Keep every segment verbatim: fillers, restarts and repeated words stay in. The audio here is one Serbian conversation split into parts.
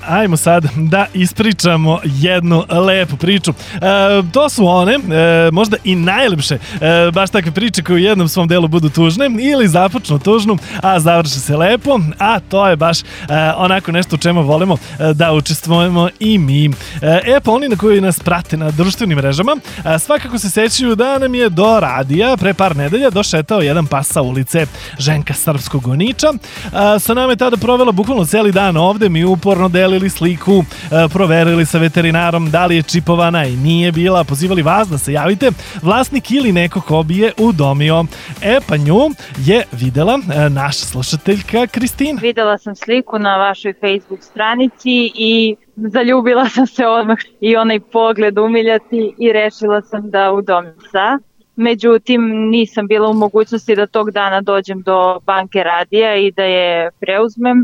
ajmo sad da ispričamo jednu lepu priču. E, to su one, e, možda i najlepše, e, baš takve priče koje u jednom svom delu budu tužne ili započnu tužnu, a završe se lepo, a to je baš e, onako nešto u čemu volimo e, da učestvujemo i mi. E, e pa oni na koji nas prate na društvenim mrežama, e, svakako se sećaju da nam je do radija pre par nedelja došetao jedan pas sa ulice Ženka Srpskog goniča. E, sa nama je tada provela bukvalno celi dan ovde, mi uporno delili sliku, e, proverili sa veterinarom da li je čipovana i nije bila, pozivali vas da se javite, vlasnik ili neko ko bi je udomio. E pa nju je videla e, naša slušateljka Kristina. Videla sam sliku na vašoj Facebook stranici i zaljubila sam se odmah i onaj pogled umiljati i rešila sam da udomim psa. Međutim, nisam bila u mogućnosti da tog dana dođem do banke radija i da je preuzmem.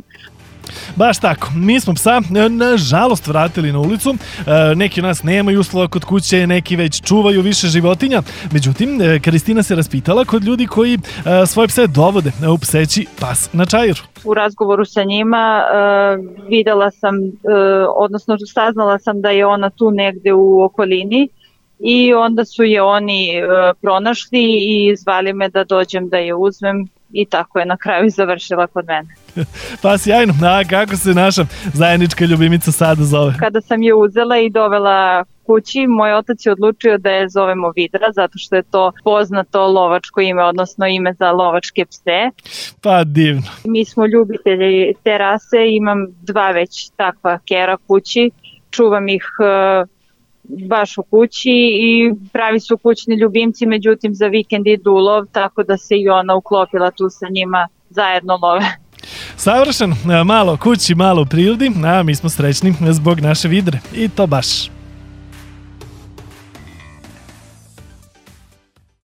Baš tako, mi smo psa nažalost vratili na ulicu, neki od nas nemaju uslova kod kuće, neki već čuvaju više životinja, međutim Kristina se raspitala kod ljudi koji svoje pse dovode u pseći pas na Čairu. U razgovoru sa njima uh, videla sam, uh, odnosno saznala sam da je ona tu negde u okolini i onda su je oni uh, pronašli i zvali me da dođem da je uzmem i tako je na kraju završila kod mene. Pa sjajno, a kako se naša zajednička ljubimica sada zove? Kada sam je uzela i dovela kući, moj otac je odlučio da je zovemo Vidra, zato što je to poznato lovačko ime, odnosno ime za lovačke pse. Pa divno. Mi smo ljubitelji te rase, imam dva već takva kera kući, čuvam ih uh, baš u kući i pravi su kućni ljubimci, međutim za vikend idu u lov, tako da se i ona uklopila tu sa njima, zajedno love. Savršeno, malo kući, malo u prirodi, a mi smo srećni zbog naše Vidre i to baš.